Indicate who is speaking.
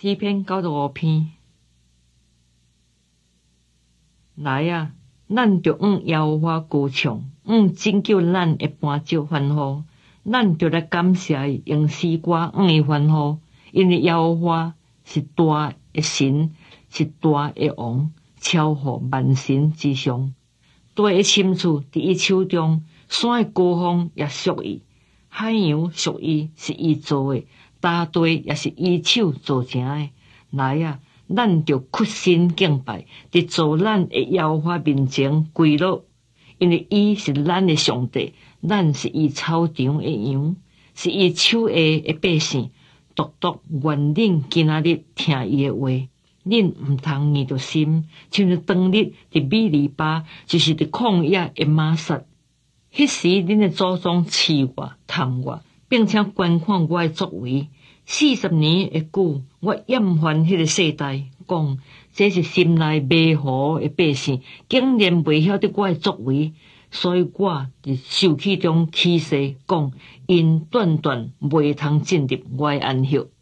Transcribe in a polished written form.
Speaker 1: 诗篇95篇。来啊，咱着向耶和华歌唱，拯救咱的伴奏欢呼。咱着来感谢伊，用诗歌伊欢呼，因为耶和华是大的神，是大的王，超乎万神之上。地的深处伫伊手中，山的高峰也属伊，海洋属伊，是伊做的。大地也是伊手做成的。来啊，咱着屈身敬拜，伫做咱的耶和华面前跪落，因为伊是咱的上帝，咱是伊草场的羊，是伊手下的百姓。独独愿恁今仔日听伊的话，恁毋通硬着心，像是当日伫米利巴，就是伫旷野的玛撒。迄时恁的祖宗试我、探我，并且观看我的作为。40年的久，我厌烦迄个世代，讲这是心内迷糊的百姓，竟然袂晓得我的作为，所以我伫受气中起誓，讲因断断袂通进入我的安息。